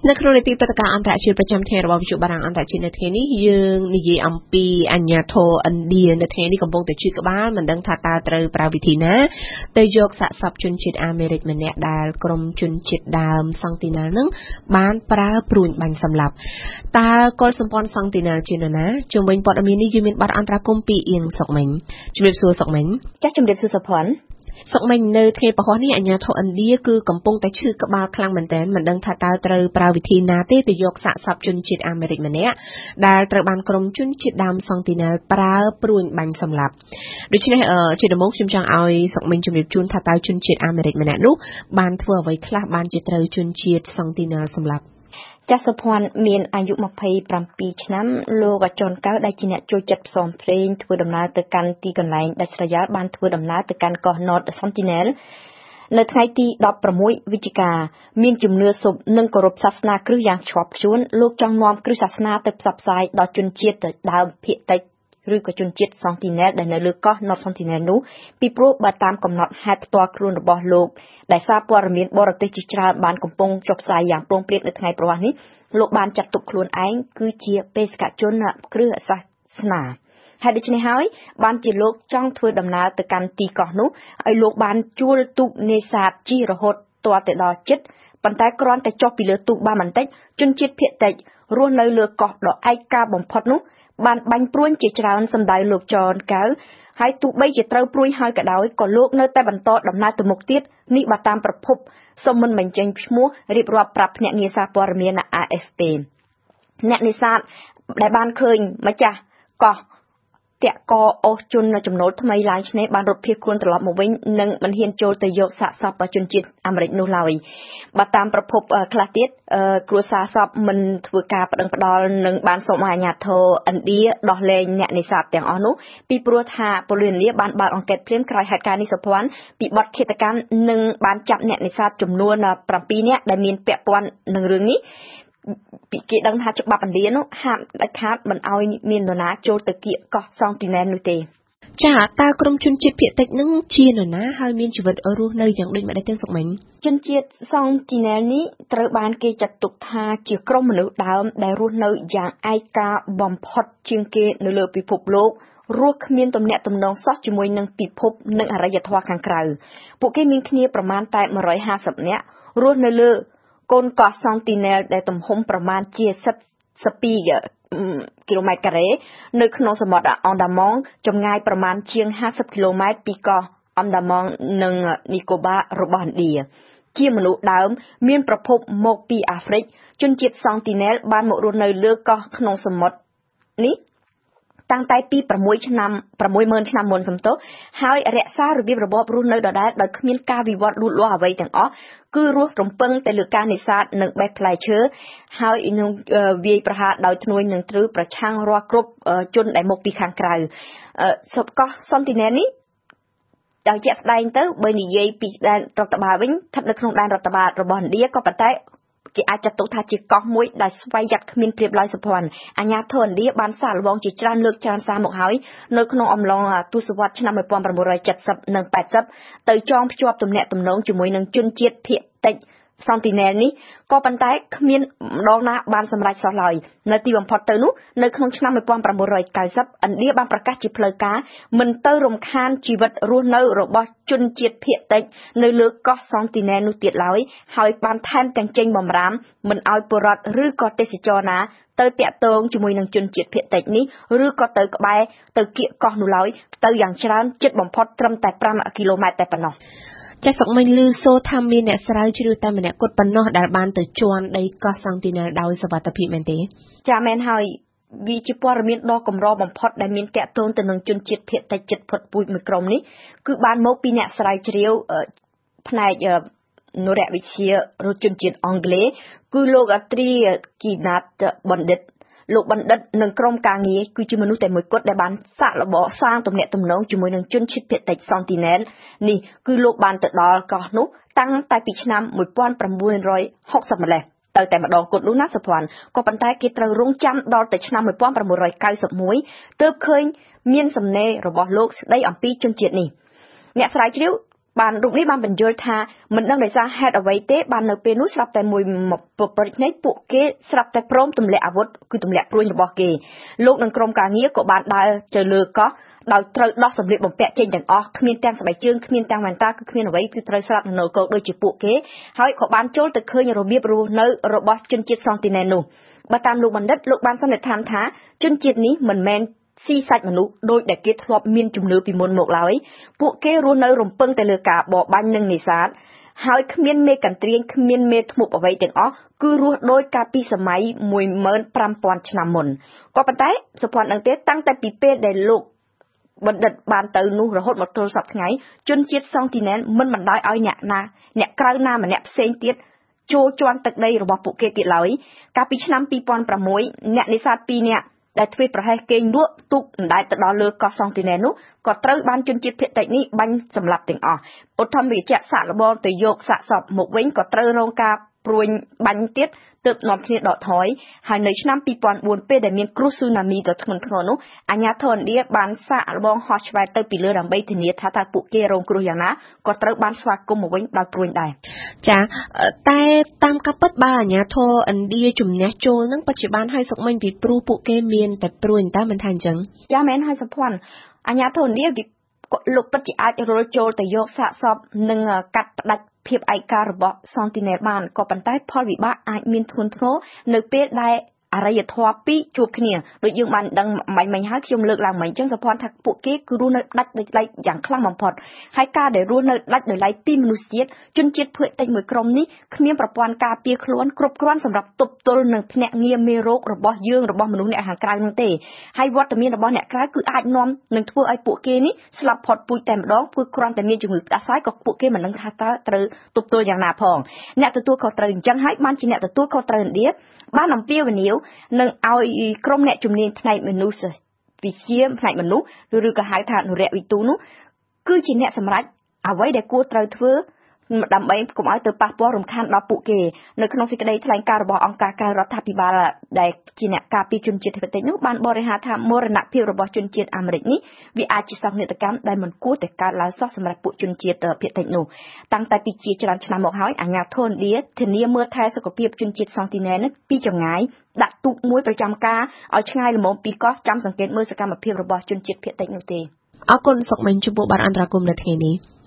នៅក្នុងនីតិព្រឹត្តិការណ៍អន្តរជាតិប្រចាំថ្ងៃរបស់វិទ្យុបារាំងអន្តរជាតិនៅថ្ងៃនេះយើងនិយាយអំពីអាញាធរឥណ្ឌានៅថ្ងៃនេះកំពុងតែជឿក្បាលមិនដឹងថាតើត្រូវប្រើវិធីណាទៅយកសាកសពជនជាតិអាមេរិកម្នាក់ដែលក្រុមជនជាតិដើមសង់ទីណាល់នឹងបានប្រើព្រួញបាញ់សម្លាប់តើកុលសម្ព័ន្ធសង់ទីណាល់ជានរណាជុំវិញព័ត៌មាននេះយើងមានបទអន្តរាគមន៍ពីអៀងសុកមិញជំរាបសួរសុកមិញចាស់ជំរាបសួរសុភ័ណ្ឌសុកមិញនៅថ្ងៃពហុនេះអាញាធរឥណ្ឌាគឺកំពុងតែឈឺក្បាលខ្លាំងមែនទែនមិនដឹងថាតើត្រូវប្រើវិធីណាទេទៅយកសាកសពជនជាតិអាមេរិកម្នាក់ដែលត្រូវបានក្រុមជនជាតិដើមសង់ទីណាល់ប្រើព្រួញបាញ់សម្លាប់ដូច្នេះជាដំបូងខ្ញុំចង់ឲ្យសុកមិញជំរាបជូនថាតើជនជាតិអាមេរិកម្នាក់នោះបានធ្វើអ្វីខ្លះបានជាត្រូវជនជាតិសង់ទីណាល់សម្លាប់ចាស់សុភ័ណ្ឌមានអាយុ27ឆ្នាំលោកចនកៅដែលជាអ្នកចូលចិត្តផ្សងព្រេងធ្វើដំណើរទៅកាន់ទីកន្លែងដាច់ស្រយាលបានធ្វើដំណើរទៅកាន់កោះ North Sentinel នៅថ្ងៃទី16វិច្ឆិកាមានជំនឿសុបនិងគោរពសាសនាគ្រិស្តយ៉ាងឆ្លប់ជួនលោកចង់នាំគ្រឹះសាសនាទៅផ្សព្វផ្សាយដល់ជនជាតិដើមភាគតិចឬក៏ជនជាតិ Sentinel ដែលនៅលើកោះ North Sentinel នោះពីព្រោះបើតាមកំណត់ហេតុផ្ទាល់ខ្លួនរបស់លោកដែលសារព័ត៌មានបរទេសជាច្រើនបានកំពុងចុះផ្សាយយ៉ាងព្រមព្រៀងនៅថ្ងៃប្រវត្តិនេះលោកបានចាត់ទុកខ្លួនឯងគឺជាបេសកជនគ្រឹះសាសនាហើយដូច្នេះហើយបានជាលោកចង់ធ្វើដំណើរទៅកាន់ទីកោះនោះឲ្យលោកបានជួលទូកនេសាទជិះរហូតទាល់ទៅដល់ជិតប៉ុន្តែគ្រាន់តែចុះពីលើទូកបានបន្តិចជនជាតិភាគតិចរស់នៅលើកោះដ៏ឯកាបំផុតនោះបានបាញ់ព្រួញជាច្រើនសម្ដៅលោកចនកៅហើយទោះបីជាត្រូវព្រួយហើយក៏ដោយក៏លោកនៅតែបន្តដំណើរទៅមុខទៀតនេះបើតាមប្រភពសូមមិនបញ្ចេញឈ្មោះរៀបរាប់ប្រាប់ភ្នាក់ងារសារព័ត៌មាន AFP អ្នកនេសាទដែលបានឃើញម្ចាស់កោះតាក់កអូសជនចំណូលថ្មីឡើងឆ្នេរបានរត់ភៀសខ្លួនត្រឡប់មកវិញនិងមិនហ៊ានចូលទៅយកសាកសពជនជាតិអាមេរិកនោះឡើយបើតាមប្រភពខ្លះទៀតគ្រួសារសពមិនធ្វើការប្តឹងផ្ដាល់និងបានសូមឲ្យអាជ្ញាធរឥណ្ឌាដោះលែងអ្នកនេសាទទាំងអស់នោះពីព្រោះថាពលរដ្ឋឥណ្ឌាបានបើកអង្កេតភ្លាមក្រោយហេតុការណ៍នេះសុភ័ណ្ឌពីបទឃាតកម្មនិងបានចាប់អ្នកនេសាទចំនួន7នាក់ដែលមានពាក់ព័ន្ធនឹងរឿងនេះពីគេដឹងថាច្បាប់ឥណ្ឌានោះហាមដាច់ខាតមិនឲ្យមាននរណាចូលទៅគៀកកោះសង់ទីណែននោះទេចាតើក្រុមជនជាតិភាគតិចនឹងជានរណាហើយមានជីវិតរស់នៅយ៉ាងដូចម្ដេចទៅសុកមិញជនជាតិសង់ទីណែននេះត្រូវបានគេចាត់ទុកថាជាក្រុមមនុស្សដើមដែលរស់នៅយ៉ាងឯកាបំផុតជាងគេនៅលើពិភពលោករស់គ្មានទំនាក់ទំនងសោះជាមួយនឹងពិភពនិងអរិយធម៌ខាងក្រៅពួកគេមានគ្នាប្រមាណតែ150នាក់រស់នៅលើកូនកោះសង់ទីណែលដែលទំហំប្រមាណជា12គីឡូម៉ែត្រការ៉េនៅក្នុងសមុទ្រអាណ្ដាម៉ង់ចម្ងាយប្រមាណជាង50គីឡូម៉ែត្រពីកោះអាណ្ដាម៉ង់និងនីកូបារបស់ឥណ្ឌាជាមនុស្សដើមមានប្រភពមកពីអាហ្វ្រិកជនជាតិសង់ទីណែលបានមករស់នៅលើកោះក្នុងសមុទ្រនេះតាំងតែពី60000ឆ្នាំមុនសំទោសហើយរក្សារបៀបរបបរស់នៅដដែលដោយគ្មានការវិវត្តលូតលាស់អ្វីទាំងអស់គឺរស់រំពឹងតែលើការនេសាទនិងបេះផ្លែឈើហើយនឹងវាយប្រហារដោយធ្នួយនឹងទ្រឹប្រឆាំងរាល់គ្រប់ជនដែលមកពីខាងក្រៅសពកោះសង់ទីណែននេះដល់ជាក់ស្ដែងទៅបើនិយាយពីដែនរដ្ឋបាលវិញស្ថិតនៅក្នុងដែនរដ្ឋបាលរបស់ឥណ្ឌាក៏ប៉ុន្តែគេអាចចាត់ទុកថាជាកោះមួយដែលស្វ័យយ័តគ្មានព្រៀបឡើយសុភ័ណ្ឌអាជ្ញាធរឥណ្ឌាបានសាកល្បងជាច្រើនលើកច្រើនសារមកហើយនៅក្នុងអំឡុងទសវត្សរ៍ឆ្នាំ1970និង80ទៅចងភ្ជាប់ទំនាក់ទំនងជាមួយនឹងជនជាតិភាគតិចសង់ទីណែលនេះក៏ប៉ុន្តែគ្មានម្ដងណាបានសម្រេចសោះឡើយនៅទីបំផុតទៅនោះនៅក្នុងឆ្នាំ1990ឥណ្ឌាបានប្រកាសជាផ្លូវការមិនទៅរំខានជីវិតរស់នៅរបស់ជនជាតិភាគតិចនៅលើកោះសង់ទីណែលនោះទៀតឡើយហើយបានថែមទាំងចេញបំរាមមិនឲ្យពលរដ្ឋឬក៏ទេសចរណាទៅតាក់ទងជាមួយនឹងជនជាតិភាគតិចនេះឬក៏ទៅក្បែរទៅគៀកកោះនោះឡើយទៅយ៉ាងច្រើនជិតបំផុតត្រឹមតែ5គីឡូម៉ែត្រតែប៉ុណ្ណោះចាសុកមិញឮសូថាមានអ្នកស្រាវជ្រាវតែម្នាក់គត់ប៉ុណ្ណោះដែលបានទៅជន់ដីកោះសង់ទីណែលដោយសុវត្ថិភាពមែនទេចាមែនហើយវាជាព័ត៌មានដ៏កម្របំផុតដែលមានតាក់ទងទៅនឹងជនជាតិភាគតិចជិតផុតពូជមួយក្រុមនេះគឺបានមកពីអ្នកស្រាវជ្រាវផ្នែកនរវិទ្យាជនជាតិអង់គ្លេសគឺលោកត្រីគីណាតបណ្ឌិតលោកបណ្ឌិតនិងក្រុមការងារគឺជាមនុស្សតែមួយគត់ដែលបានសាកល្បងសាងទំនាក់ទំនងជាមួយនឹងជនជាតិភាគតិចសង់ទីណែលនេះគឺលោកបានទៅដល់កោះនោះតាំងតែពីឆ្នាំ1960ម្លេះទៅតែម្ដងគត់នោះណាសុភ័ណ្ឌក៏ប៉ុន្តែគេត្រូវរងចាំដល់ទៅឆ្នាំ1991ទើបឃើញមានសំណេររបស់លោកស្ដីអំពីជនជាតិនេះអ្នកស្រាវជ្រាវបានរូបនេះបានបញ្យល់ថាមិនដឹងដោយសារហេតុអ្វីទេបាននៅពេលនោះស្រាប់តែមួយប្រតិនេះពួកគេស្រាប់តែព្រមទម្លាក់អាវុធគឺទម្លាក់ព្រួយរបស់គេលោកនិងក្រុមការងារក៏បានដើរទៅលើកោះដោយត្រូវដោះសម្លៀកបំពាក់ចេញទាំងអស់គ្មានទាំងស្បែកជើងគ្មានទាំងវ៉ែនតាគឺគ្មានអ្វីគឺត្រូវស្លាប់នៅកោកដូចជាពួកគេហើយក៏បានចូលទៅឃើញរបៀបរស់នៅរបស់ជនជាតិសង់ទីណែននោះបើតាមលោកបណ្ឌិតលោកបានសន្និដ្ឋានថាជនជាតិនេះមិនមែនស៊ីសាច់មនុស្សដោយដែលគេធ្លាប់មានជំនឿពីមុនមកឡើយពួកគេរស់នៅរំពឹងតែលើការបរបាញ់និងនេសាទហើយគ្មានមេកន្ទ្រៀងគ្មានមេធ្មប់អ្វីទាំងអស់គឺរស់ដោយកាលពីសម័យ 15,000 ឆ្នាំមុនក៏ប៉ុន្តែសុភ័ណ្ឌនឹងទេតាំងតែពីពេលដែលលោកបណ្ឌិតបានទៅនោះរហូតមកទល់សប្តាហ៍ថ្ងៃជនជាតិសង់ទីណែនមិនបណ្ដោយឲ្យអ្នកក្រៅណាម្នាក់ផ្សេងទៀតចូលជន់ទឹកដីរបស់ពួកគេទៀតឡើយកាលពីឆ្នាំ 2006 អ្នកនេសាទ 2 នាក់ដែលធ្វើប្រហែសគេងលក់ទូកអណ្ដែតទៅដល់លើកោះសង់ទីណែននោះក៏ត្រូវបានជនជាតិភាគតិចនេះបាញ់សម្លាប់ទាំងអស់ឧទ្ធម្ភាគសាកល្បងទៅយកសាកសពមកវិញក៏ត្រូវរងការព្រួយបាញ់ទៀតទើបនាំគ្នាដកថយហើយនៅឆ្នាំ 2004 ពេលដែលមានគ្រោះស៊ូណាមីដ៏ធ្ងន់ធ្ងរនោះអាជ្ញាធរឥណ្ឌាបានសាកល្បងហោះឆ្វែលទៅពីលើដើម្បីធានាថាតើពួកគេរងគ្រោះយ៉ាងណាក៏ត្រូវបានស្វាគមន៍មកវិញដោយព្រួយដែរចាតែតាមការពិតបើអាជ្ញាធរឥណ្ឌាជំនះចូលនឹងបច្ចុប្បន្នហើយសុកមិញពីព្រោះពួកគេមានតែព្រួយតែមិនថាអញ្ចឹងចាមែនហើយសុភ័ណ្ឌអាជ្ញាធរឥណ្ឌាលោកពិតជាអាចរុលចូលទៅយកសាកសពនិងកាត់ផ្ដាច់ភាពឯការបស់សង់ទីណែលបានក៏ប៉ុន្តែផលវិបាកអាចមានធ្ងន់ធ្ងរនៅពេលដែលអរិយធម៌ពីរជួបគ្នាដូចយើងបានដឹងមិញហើយខ្ញុំលើកឡើងមិញអញ្ចឹងសុភ័ណ្ឌថាពួកគេគឺរស់នៅដាច់ដោយឡែកយ៉ាងខ្លាំងបំផុតហើយការដែលរស់នៅដាច់ដោយឡែកពីមនុស្សជាតិជនជាតិភឿតិចមួយក្រុមនេះគ្មានប្រព័ន្ធការពារខ្លួនគ្រប់គ្រាន់សម្រាប់ទប់ទល់នឹងភ្នាក់ងារមេរោគរបស់យើងរបស់មនុស្សអ្នកខាងក្រៅនោះទេហើយវត្តមានរបស់អ្នកក្រៅគឺអាចនាំនឹងធ្វើឲ្យពួកគេនេះស្លាប់ផុតពូជតែម្ដងព្រោះគ្រាន់តែមានជំងឺផ្ដាសាយក៏ពួកគេមិនដឹងថាតើត្រូវទប់ទល់យ៉ាងណាផងអ្នកទទួលខុសត្រូវអញ្ចឹងហើយបានជាអ្នកទទួលខុសត្រូវឥណ្ឌាបានអំពាវនាវនឹងឲ្យក្រុមអ្នកជំនាញផ្នែកមនុស្សវិទ្យាផ្នែកមនុស្សឬក៏ហៅថាអនុរៈវិទូនោះគឺជាអ្នកសម្រេចអ្វីដែលគួរត្រូវធ្វើដើម្បីកុំឲ្យទៅប៉ះពាល់រំខានដល់ពួកគេនៅក្នុងសេចក្តីថ្លែងការណ៍របស់អង្គការក្រៅរដ្ឋាភិបាលដែលជាអ្នកការពារជនជាតិភាគតិចនោះបានបរិហាថាមរណភាពរបស់ជនជាតិអាមេរិកនេះវាអាចជាសោកនាដកម្មដែលមិនគួរតែកើតឡើងសោះសម្រាប់ពួកជនជាតិភាគតិចនោះតាំងតែពីជាច្រើនឆ្នាំមកហើយអាជ្ញាធរឥណ្ឌាធានាមើលថែសុខភាពជនជាតិសង់ទីណែននេះពីចម្ងាយដាក់ទូកមួយប្រចាំការឲ្យឆ្ងាយល្មមពីកោះចាំសង្កេតមើលសកម្មភាពរបស់ជនជាតិភាគតិចនោះទេអរគុណសុកមិញចំពោះបានអន្តរាគមន៍នៅថ្ងៃនេះ